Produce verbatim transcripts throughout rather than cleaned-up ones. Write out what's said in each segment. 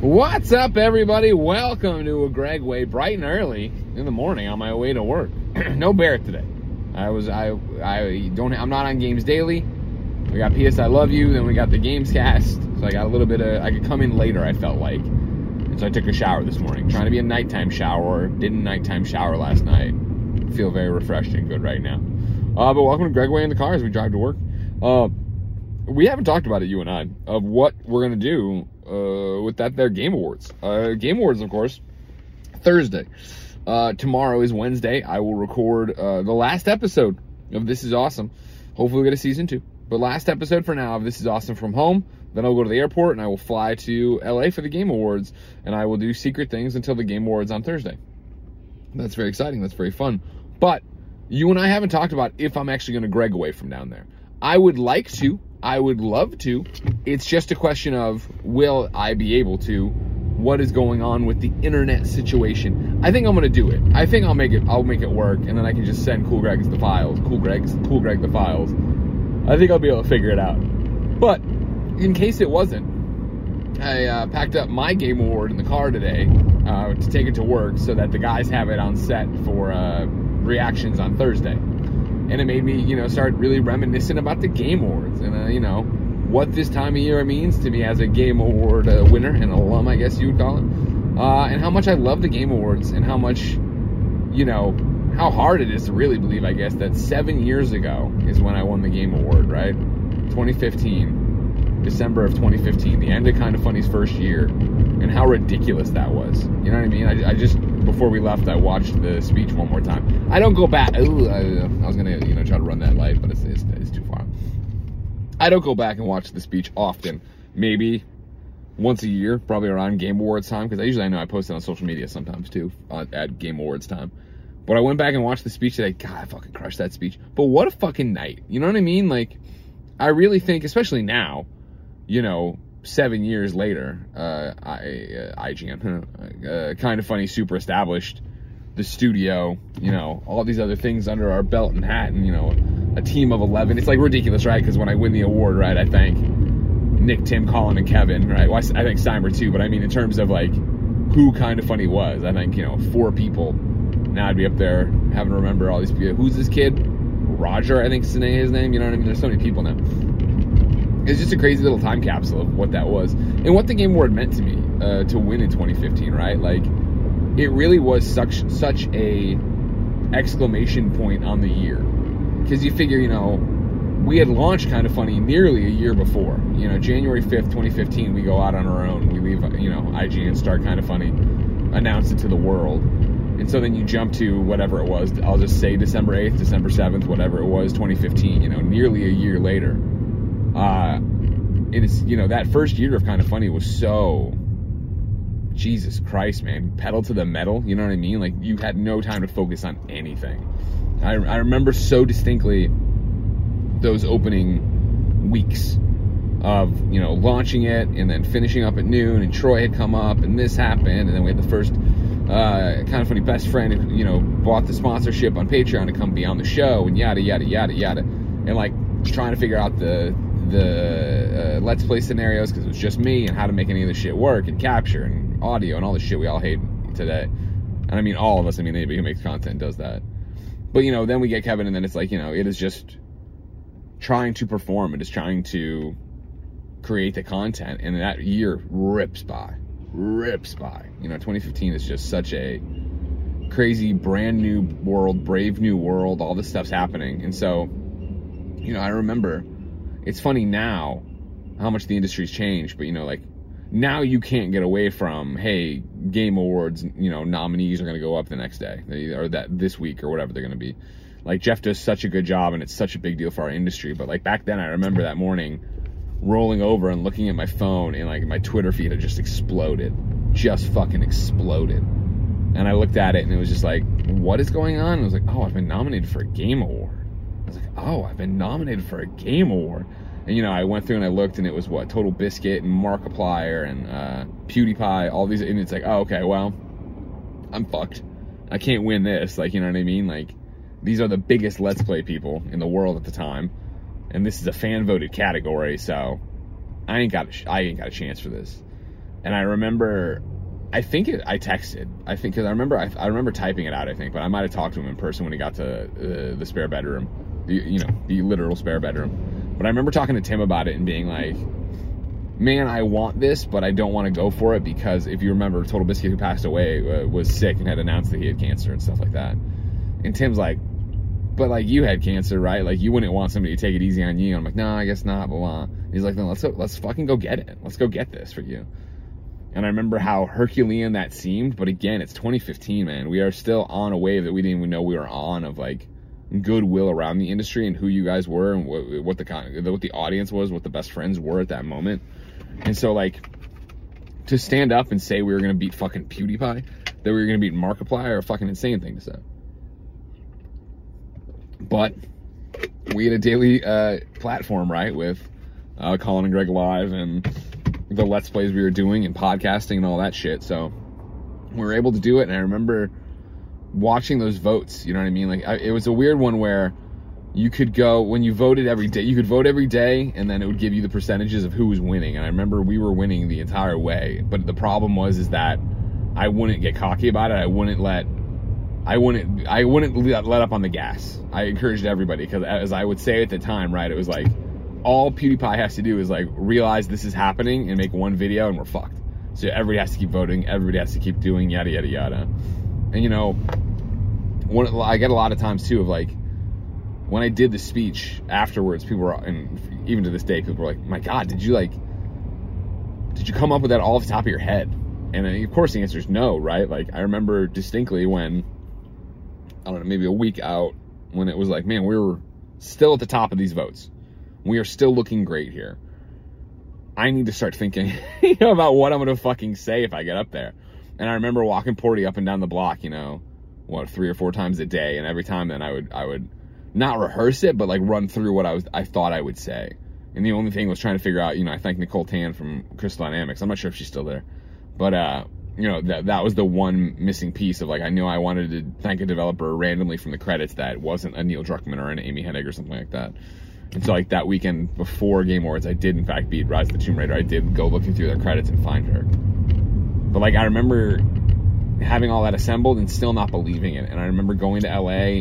What's up, everybody? Welcome to a Greg Way, bright and early in the morning on my way to work. No Barrett today. I was I I don't I'm not on Games Daily. We got P S I Love You, then we got the Games Cast. So I got a little bit of I could come in later. I felt like, and so I took a shower this morning, trying to be a nighttime shower. Didn't nighttime shower last night. Feel very refreshed and good right now. Uh, but welcome to Greg Way in the car as we drive to work. Uh, we haven't talked about it, you and I, of what we're gonna do. Uh, with that, their Game Awards. Uh, Game Awards, of course, Thursday. Uh, tomorrow is Wednesday. I will record uh, the last episode of This Is Awesome. Hopefully we'll get a season two. But last episode for now of This Is Awesome from home. Then I'll go to the airport and I will fly to L A for the Game Awards. And I will do secret things until the Game Awards on Thursday. That's very exciting. That's very fun. But you and I haven't talked about if I'm actually going to Greg away from down there. I would like to. I would love to. It's just a question of, will I be able to? What is going on with the internet situation? I think I'm gonna do it. I think I'll make it. I'll make it work, and then I can just send Cool Greg's the files. Cool Greg's, Cool Greg the files. I think I'll be able to figure it out. But in case it wasn't, I uh, packed up my Game Award in the car today uh, to take it to work, so that the guys have it on set for uh, reactions on Thursday. And it made me, you know, start really reminiscing about the Game Awards and, uh, you know, what this time of year means to me as a Game Award uh, winner and alum, I guess you would call it. Uh, and how much I love the Game Awards and how much, you know, how hard it is to really believe, I guess, that seven years ago is when I won the Game Award, right? twenty fifteen, December of twenty fifteen, the end of Kind of Funny's first year, and how ridiculous that was. You know what I mean? I, I just... Before we left, I watched the speech one more time. I don't go back. Ooh, I, I was gonna, you know, try to run that light, but it's, it's, it's too far. I don't go back and watch the speech often. Maybe once a year, probably around Game Awards time, because I usually I know I post it on social media sometimes too uh, at Game Awards time. But I went back and watched the speech today. God, I fucking crushed that speech. But what a fucking night. You know what I mean? Like, I really think, especially now, you know. Seven years later, uh, I, uh, I G N, uh, Kind of Funny, super established, the studio, you know, all these other things under our belt and hat, and, you know, a team of eleven. It's like ridiculous, right? Because when I win the award, right, I thank Nick, Tim, Colin, and Kevin, right? Well, I, I thank Steimer too, but I mean, in terms of like who Kind of Funny was, I think, you know, four people. Now I'd be up there having to remember all these people. Who's this kid? Roger, I think is his name. You know what I mean? There's so many people now. It's just a crazy little time capsule of what that was and what the Game Award meant to me uh, to win in twenty fifteen, right? Like, it really was such such a exclamation point on the year, because you figure, you know, we had launched Kind of Funny nearly a year before. You know, January fifth, twenty fifteen, we go out on our own. We leave, you know, I G N, start Kind of Funny, announce it to the world. And so then you jump to whatever it was. I'll just say December eighth, December seventh, whatever it was, twenty fifteen, you know, nearly a year later. Uh, it is, you know, that first year of Kind of Funny was so, Jesus Christ, man, pedal to the metal, you know what I mean? Like, you had no time to focus on anything. I, I remember so distinctly those opening weeks of, you know, launching it and then finishing up at noon, and Troy had come up and this happened, and then we had the first uh, Kind of Funny best friend who, you know, bought the sponsorship on Patreon to come be on the show, and yada, yada, yada, yada. And, like, trying to figure out the the uh, Let's Play scenarios, because it was just me, and how to make any of this shit work, and capture, and audio, and all the shit we all hate today. And I mean all of us, I mean anybody who makes content does that. But, you know, then we get Kevin, and then it's like, you know, it is just trying to perform, it is trying to create the content, and that year rips by, rips by. You know, twenty fifteen is just such a crazy, brand new world, brave new world, all this stuff's happening. And so, you know, I remember, it's funny now how much the industry's changed, but, you know, like, now you can't get away from, hey, Game Awards, you know, nominees are going to go up the next day, or that this week, or whatever they're going to be. Like, Jeff does such a good job, and it's such a big deal for our industry. But, like, back then, I remember that morning rolling over and looking at my phone, and, like, my Twitter feed had just exploded. Just fucking exploded. And I looked at it, and it was just like, what is going on? And I was like, oh, I've been nominated for a Game Award. I was like, oh, I've been nominated for a Game Award. And, you know, I went through and I looked, and it was, what, Total Biscuit and Markiplier and uh, PewDiePie, all these, and it's like, oh, okay, well, I'm fucked. I can't win this, like, you know what I mean? Like, these are the biggest Let's Play people in the world at the time, and this is a fan-voted category, so I ain't got a, I ain't got a chance for this. And I remember, I think it, I texted, I think, because I remember, I, I remember typing it out, I think, but I might have talked to him in person when he got to uh, the spare bedroom, the, you know, the literal spare bedroom. But I remember talking to Tim about it and being like, man, I want this, but I don't want to go for it because if you remember, Total Biscuit, who passed away, uh, was sick and had announced that he had cancer and stuff like that. And Tim's like, but like you had cancer, right? Like you wouldn't want somebody to take it easy on you. And I'm like, no, I guess not, blah, blah. He's like, no, let's go, let's fucking go get it. Let's go get this for you. And I remember how Herculean that seemed, but again, it's twenty fifteen, man. We are still on a wave that we didn't even know we were on of like goodwill around the industry and who you guys were and what, what the what the audience was, what the best friends were at that moment. And so like to stand up and say we were gonna beat fucking PewDiePie, that we were gonna beat Markiplier, are a fucking insane thing to say. But we had a daily uh, platform, right, with uh, Colin and Greg Live and the Let's Plays we were doing and podcasting and all that shit. So we were able to do it. And I remember watching those votes, you know what I mean? Like I, it was a weird one where you could go, when you voted every day, you could vote every day and then it would give you the percentages of who was winning. And I remember we were winning the entire way. But the problem was, is that I wouldn't get cocky about it. I wouldn't let, I wouldn't, I wouldn't let, let up on the gas. I encouraged everybody because as I would say at the time, right, it was like, all PewDiePie has to do is like realize this is happening and make one video and we're fucked. So everybody has to keep voting, everybody has to keep doing yada yada yada. And you know, one I get a lot of times too of like when I did the speech afterwards, people were, and even to this day, people were like, "My God, did you like, did you come up with that all off the top of your head?" And of course the answer is no, right? Like I remember distinctly when I don't know, maybe a week out, when it was like, man, we were still at the top of these votes. We are still looking great here. I need to start thinking you know, about what I'm going to fucking say if I get up there. And I remember walking Porty up and down the block, you know, what, three or four times a day. And every time then I would, I would not rehearse it, but like run through what I was, I thought I would say. And the only thing was trying to figure out, you know, I thank Nicole Tan from Crystal Dynamics. I'm not sure if she's still there, but, uh, you know, that, that was the one missing piece of like, I knew I wanted to thank a developer randomly from the credits that wasn't a Neil Druckmann or an Amy Hennig or something like that. And so like that weekend before Game Awards, I did in fact beat Rise of the Tomb Raider. I did go looking through their credits and find her. But like I remember having all that assembled and still not believing it. And I remember going to L A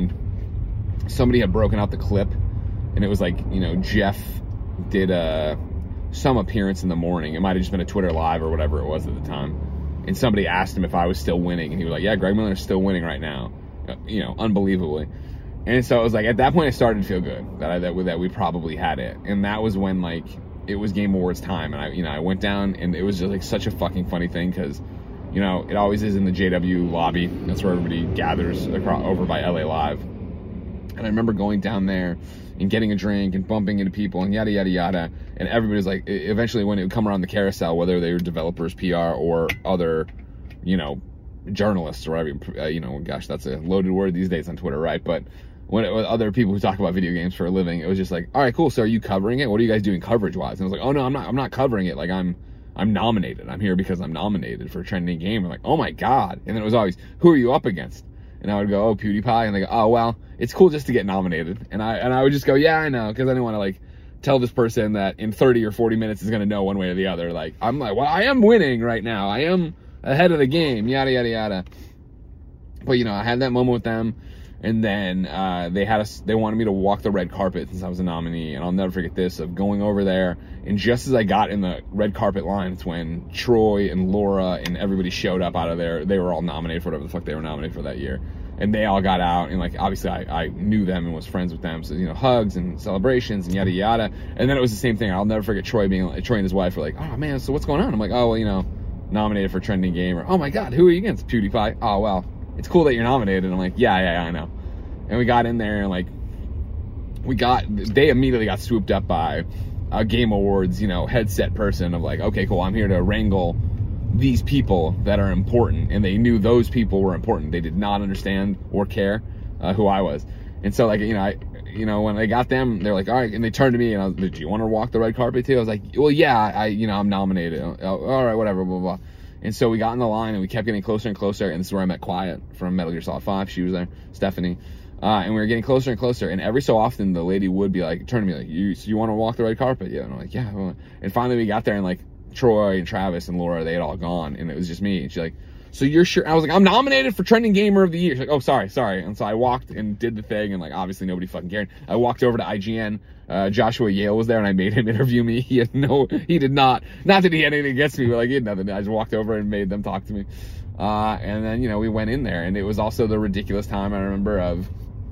and somebody had broken out the clip and it was like, you know, Jeff did a, some appearance in the morning. It might have just been a Twitter live or whatever it was at the time. And somebody asked him if I was still winning. And he was like, yeah, Greg Miller's still winning right now. You know, unbelievably. And so it was like, at that point, I started to feel good that I, that, that we probably had it. And that was when, like, it was Game Awards time. And I, you know, I went down and it was just like such a fucking funny thing because, you know, it always is in the J W lobby. That's where everybody gathers across, over by L A Live. And I remember going down there and getting a drink and bumping into people and yada, yada, yada. And everybody's like, eventually when it would come around the carousel, whether they were developers, P R, or other, you know, journalists or whatever, uh, you know, gosh, that's a loaded word these days on Twitter, right? But when it was other people who talk about video games for a living, it was just like, all right, cool. So are you covering it? What are you guys doing coverage wise? And I was like, oh no, I'm not, I'm not covering it. Like I'm, I'm nominated. I'm here because I'm nominated for a trending game. I'm like, oh my God. And then it was always, who are you up against? And I would go, oh, PewDiePie. And they go, oh, well, it's cool just to get nominated. And I, and I would just go, yeah, I know. Cause I didn't want to like tell this person that in thirty or forty minutes is going to know one way or the other. Like, I'm like, well, I am winning right now. I am ahead of the game, yada, yada, yada. But you know, I had that moment with them. And then uh, they had us. They wanted me to walk the red carpet since I was a nominee, and I'll never forget this of going over there. And just as I got in the red carpet line, it's when Troy and Laura and everybody showed up out of there. They were all nominated for whatever the fuck they were nominated for that year, and they all got out. And like obviously, I, I knew them and was friends with them, so you know, hugs and celebrations and yada yada. And then it was the same thing. I'll never forget Troy being like, Troy and his wife were like, "Oh man, so what's going on?" I'm like, "Oh well, you know, nominated for trending game." Or, "Oh my God, who are you against?" PewDiePie. "Oh well, it's cool that you're nominated." And I'm like, yeah, yeah, yeah, I know. And we got in there and like, we got, they immediately got swooped up by a Game Awards, you know, headset person of like, okay, cool, I'm here to wrangle these people that are important. And they knew those people were important. They did not understand or care uh, who I was. And so like, you know, I, you know, when I got them, they're like, all right. And they turned to me and I was like, do you want to walk the red carpet too? I was like, well, yeah, I, you know, I'm nominated. Oh, all right, whatever, blah, blah, blah. And so we got in the line and we kept getting closer and closer. And this is where I met Quiet from Metal Gear Solid five. She was there, Stephanie. Uh, and we were getting closer and closer. And every so often the lady would be like, turn to me like, you, so you want to walk the red carpet? Yeah. And I'm like, yeah. And finally we got there and like Troy and Travis and Laura, they had all gone, and it was just me. And she's like, so you're sure? I was like, I'm nominated for Trending Gamer of the Year. She's like, oh, sorry, sorry. And so I walked and did the thing, and like obviously nobody fucking cared. I walked over to I G N. Uh, Joshua Yale was there, and I made him interview me. He had no, he did not, not that he had anything against me, but like he had nothing. I just walked over and made them talk to me. Uh, and then, you know, we went in there, and it was also the ridiculous time I remember of,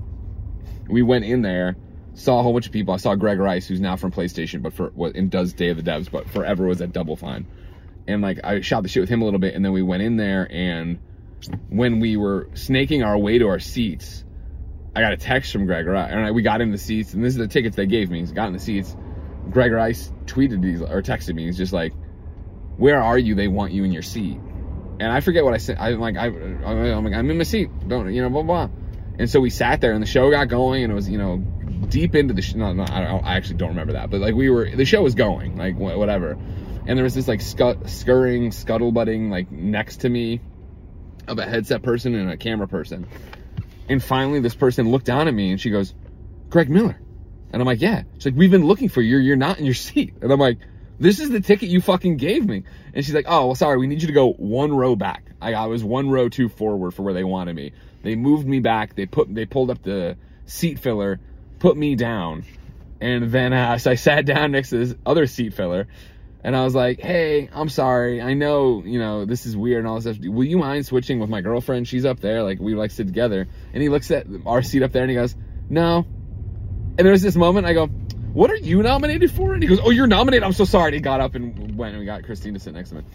we went in there, saw a whole bunch of people. I saw Greg Rice, who's now from PlayStation, but for what, and does Day of the Devs, but forever was at Double Fine. And like, I shot the shit with him a little bit, and then we went in there, and when we were snaking our way to our seats, I got a text from Greg Rice, and I, we got in the seats, and this is the tickets they gave me. So got in the seats. Greg Rice tweeted these, or texted me. He's just like, where are you? They want you in your seat. And I forget what I said. I'm like, I, I'm like, I'm in my seat. Don't, you know, blah, blah. And so we sat there, and the show got going, and it was, you know, deep into the, sh- no, no, I, I actually don't remember that, but like we were, the show was going, like wh- whatever. And there was this like scut, scurrying, scuttlebutting, like next to me of a headset person and a camera person. And finally this person looked down at me and she goes, Greg Miller. And I'm like, yeah. She's like, we've been looking for you. You're not in your seat. And I'm like, this is the ticket you fucking gave me. And she's like, oh, well, sorry. We need you to go one row back. I, I was one row too forward for where they wanted me. They moved me back. They put, they pulled up the seat filler, put me down. And then uh, so I sat down next to this other seat filler. And I was like, hey, I'm sorry. I know, you know, this is weird and all this stuff. Will you mind switching with my girlfriend? She's up there. Like, we like sit together. And he looks at our seat up there and he goes, no. And there was this moment, I go, what are you nominated for? And he goes, oh, you're nominated? I'm so sorry. And he got up and went, and we got Christine to sit next to him.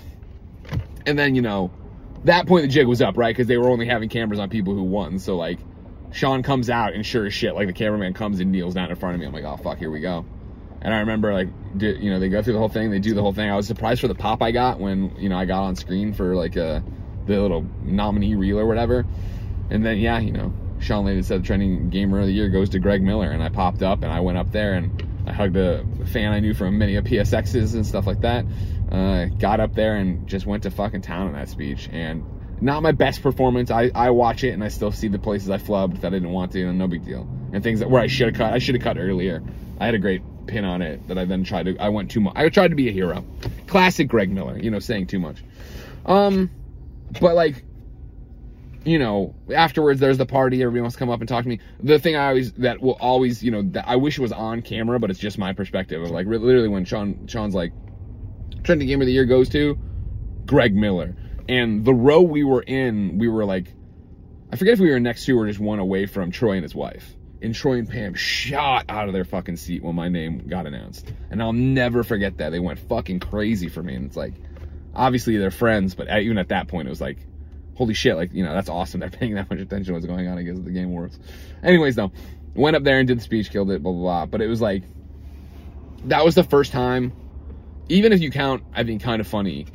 And then, you know, that point the jig was up, right? Because they were only having cameras on people who won. So, like, Sean comes out and sure as shit, like, the cameraman comes and kneels down in front of me. I'm like, oh, fuck, here we go. And I remember, like, do, you know, they go through the whole thing, they do the whole thing. I was surprised for the pop I got when, you know, I got on screen for, like, a, the little nominee reel or whatever. And then, yeah, you know, Sean Layden said the Trending Gamer of the Year goes to Greg Miller. And I popped up and I went up there and I hugged a fan I knew from many of P S X's and stuff like that. Uh, got up there and just went to fucking town in that speech. And not my best performance. I, I watch it and I still see the places I flubbed that I didn't want to, and no big deal. And things that where I should have cut. I should have cut earlier. I had a great pin on it that I then tried to, I went too much. I tried to be a hero. Classic Greg Miller, you know, saying too much. Um, but like, you know, afterwards there's the party, everybody wants to come up and talk to me. The thing I always, that will always, you know, that I wish it was on camera, but it's just my perspective of like, literally when Sean, Sean's like, Trending Gamer of the Year goes to Greg Miller. And the row we were in, we were like, I forget if we were next to or just one away from Troy and his wife. And Troy and Pam shot out of their fucking seat when my name got announced. And I'll never forget that. They went fucking crazy for me. And it's like, obviously they're friends, but even at that point, it was like, holy shit, like, you know, that's awesome. They're paying that much attention to what's going on, I guess, at the Game Awards. Anyways, though, went up there and did the speech, killed it, blah, blah, blah. But it was like, that was the first time, even if you count, I think, Kind of Funny,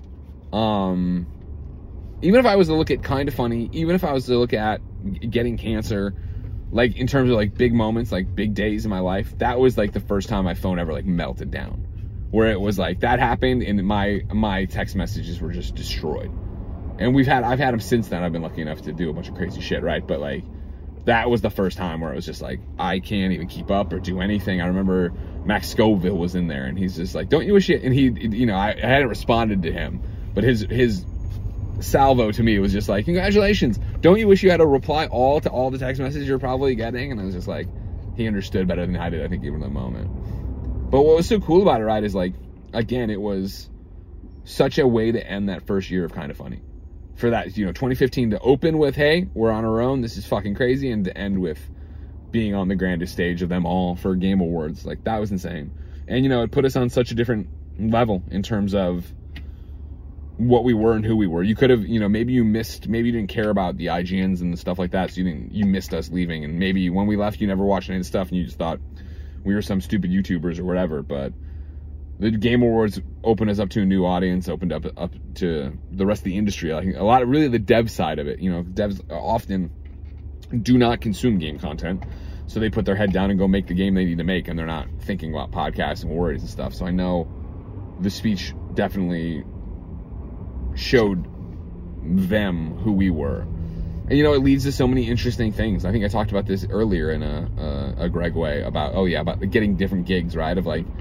um, even if I was to look at Kind of Funny, even if I was to look at getting cancer, like in terms of like big moments, like big days in my life, that was like the first time my phone ever like melted down, where it was like that happened and my my text messages were just destroyed. And we've had I've had them since then. I've been lucky enough to do a bunch of crazy shit, right? But like that was the first time where it was just like I can't even keep up or do anything. I remember Max Scoville was in there and he's just like, don't you wish it? And he, you know, I, I hadn't responded to him, but his his salvo to me was just like, congratulations, don't you wish you had to reply all to all the text messages you're probably getting? And I was just like, he understood better than I did, I think, even in the moment. But what was so cool about it, right, is like, again, it was such a way to end that first year of Kind of Funny. For that, you know, twenty fifteen to open with, hey, we're on our own, this is fucking crazy, and to end with being on the grandest stage of them all for Game Awards. Like, that was insane. And, you know, it put us on such a different level in terms of what we were and who we were. You could have, you know, maybe you missed, maybe you didn't care about the I G Ns and the stuff like that, so you didn't, you missed us leaving, and maybe when we left, you never watched any of the stuff, and you just thought we were some stupid YouTubers or whatever. But the Game Awards opened us up to a new audience, opened up up to the rest of the industry. Like a lot of really the dev side of it. You know, devs often do not consume game content, so they put their head down and go make the game they need to make, and they're not thinking about podcasts and worries and stuff. So I know the speech definitely showed them who we were. And, you know, it leads to so many interesting things. I think I talked about this earlier in a, a, a Greg way about, oh yeah, about getting different gigs, right? Of like,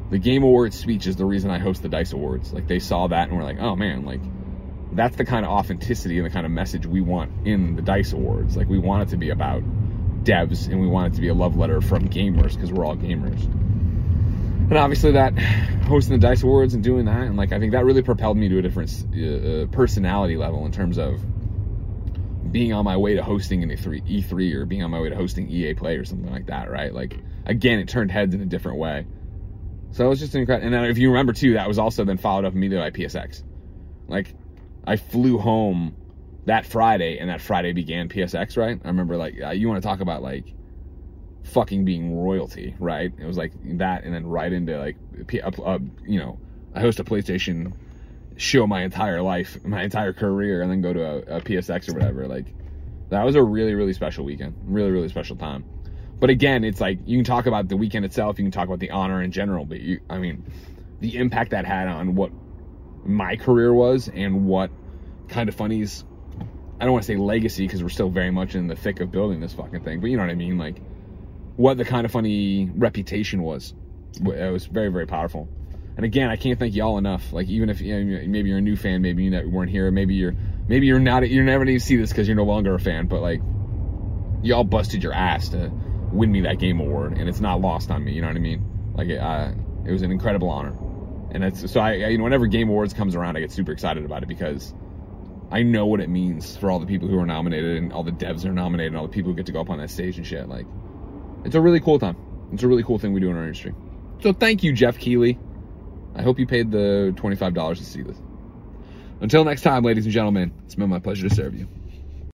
the Game Awards speech is the reason I host the DICE Awards. Like, they saw that and were like, oh man, like, that's the kind of authenticity and the kind of message we want in the DICE Awards. Like, we want it to be about devs, and we want it to be a love letter from gamers, because we're all gamers. And obviously that, hosting the DICE Awards and doing that, and like, I think that really propelled me to a different uh, personality level in terms of being on my way to hosting an E three or being on my way to hosting E A Play or something like that, right? Like, again, it turned heads in a different way. So it was just incredible. And then if you remember too, that was also then followed up immediately by P S X. Like, I flew home that Friday, and that Friday began P S X, right? I remember, like, uh, you want to talk about, like, fucking being royalty, right? It was like that, and then right into, like, uh, uh, you know, I host a PlayStation show my entire life, my entire career, and then go to a, a P S X or whatever. Like, that was a really, really special weekend. Really, really special time. But again, it's like, you can talk about the weekend itself, you can talk about the honor in general, but you, I mean, the impact that had on what my career was and what Kind of Funny's, I don't want to say legacy, because we're still very much in the thick of building this fucking thing, but you know what I mean? Like, what the Kind of Funny reputation was. It was very, very powerful. And again, I can't thank y'all enough. Like, even if, you know, maybe you're a new fan, maybe you weren't here, maybe you're, maybe you're not, you're never going to see this because you're no longer a fan, but like, y'all busted your ass to win me that game award, and it's not lost on me, you know what I mean? Like, it, uh, it was an incredible honor. And it's, so I, I, you know, whenever Game Awards comes around, I get super excited about it, because I know what it means for all the people who are nominated, and all the devs that are nominated, and all the people who get to go up on that stage and shit. Like, it's a really cool time. It's a really cool thing we do in our industry. So thank you, Jeff Keighley. I hope you paid the twenty-five dollars to see this. Until next time, ladies and gentlemen, it's been my pleasure to serve you.